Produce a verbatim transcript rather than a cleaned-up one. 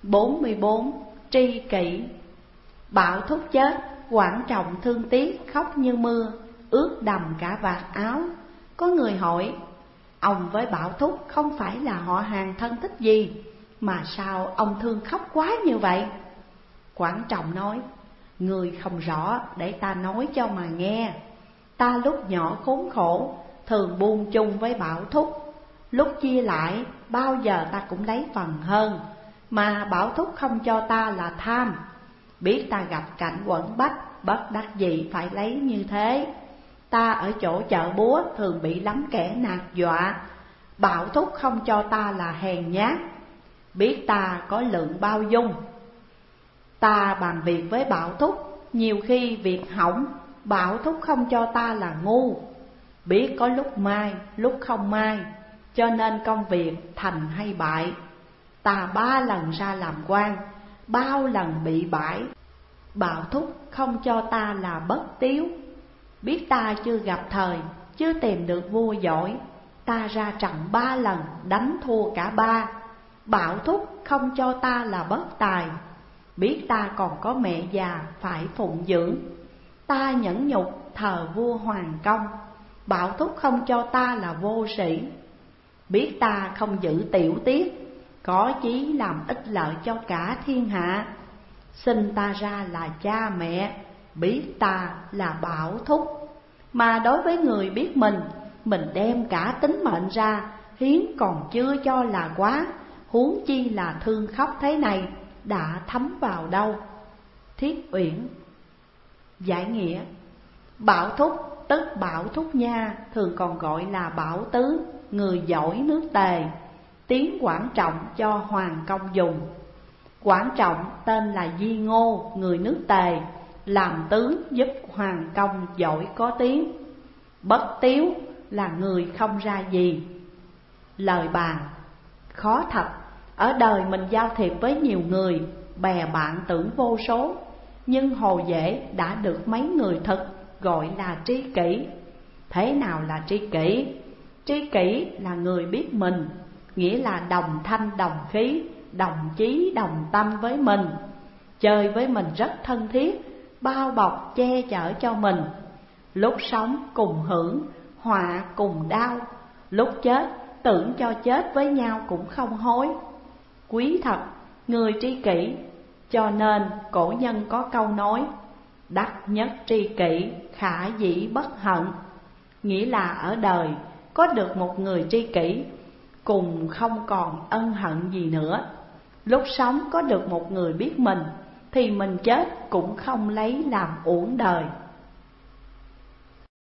bốn mươi bốn. Tri kỷ. Bảo Thúc chết, Quảng Trọng thương tiếc khóc như mưa, ướt đầm cả vạt áo. Có người hỏi, ông với Bảo Thúc không phải là họ hàng thân thích gì, mà sao ông thương khóc quá như vậy? Quảng Trọng nói, người không rõ để ta nói cho mà nghe. Ta lúc nhỏ khốn khổ, thường buông chung với Bảo Thúc. Lúc chia lại, bao giờ ta cũng lấy phần hơn, mà Bảo Thúc không cho ta là tham. Biết ta gặp cảnh quẩn bách, bất đắc dĩ phải lấy như thế. Ta ở chỗ chợ búa thường bị lắm kẻ nạt dọa. Bảo Thúc không cho ta là hèn nhát. Biết ta có lượng bao dung, ta bàn việc với Bảo Thúc. Nhiều khi việc hỏng, Bảo Thúc không cho ta là ngu. Biết có lúc mai, lúc không mai, cho nên công việc thành hay bại. Ta ba lần ra làm quan, bao lần bị bãi. Bảo Thúc không cho ta là bất tiếu. Biết ta chưa gặp thời, chưa tìm được vua giỏi, ta ra trận ba lần, đánh thua cả ba. Bảo Thúc không cho ta là bất tài. Biết ta còn có mẹ già phải phụng dưỡng, ta nhẫn nhục thờ vua Hoàng Công. Bảo Thúc không cho ta là vô sĩ. Biết ta không giữ tiểu tiết, có chí làm ích lợi cho cả thiên hạ. Sinh ta ra là cha mẹ, biết ta là Bảo Thúc. Mà đối với người biết mình, mình đem cả tính mệnh ra hiến còn chưa cho là quá, huống chi là thương khóc thế này, đã thấm vào đâu. Thiết Uyển. Giải nghĩa. Bảo Thúc tức Bảo Thúc Nha, thường còn gọi là Bảo Tứ, người giỏi nước Tề. Tiếng Quảng Trọng cho Hoàng Công dùng. Quảng Trọng tên là Di Ngô, người nước Tề, làm tướng giúp Hoàng Công giỏi có tiếng. Bất tiếu là người không ra gì. Lời bàn. Khó thật, ở đời mình giao thiệp với nhiều người, bè bạn tưởng vô số, nhưng Hồ Dễ đã được mấy người thực gọi là tri kỷ. Thế nào là tri kỷ? Tri kỷ là người biết mình, nghĩa là đồng thanh đồng khí, đồng chí đồng tâm với mình, chơi với mình rất thân thiết, bao bọc che chở cho mình. Lúc sống cùng hưởng, họa cùng đau, lúc chết tưởng cho chết với nhau cũng không hối. Quý thật, người tri kỷ, cho nên cổ nhân có câu nói, đắc nhất tri kỷ, khả dĩ bất hận. Nghĩa là ở đời có được một người tri kỷ, cùng không còn ân hận gì nữa. Lúc sống có được một người biết mình, thì mình chết cũng không lấy làm uổng đời.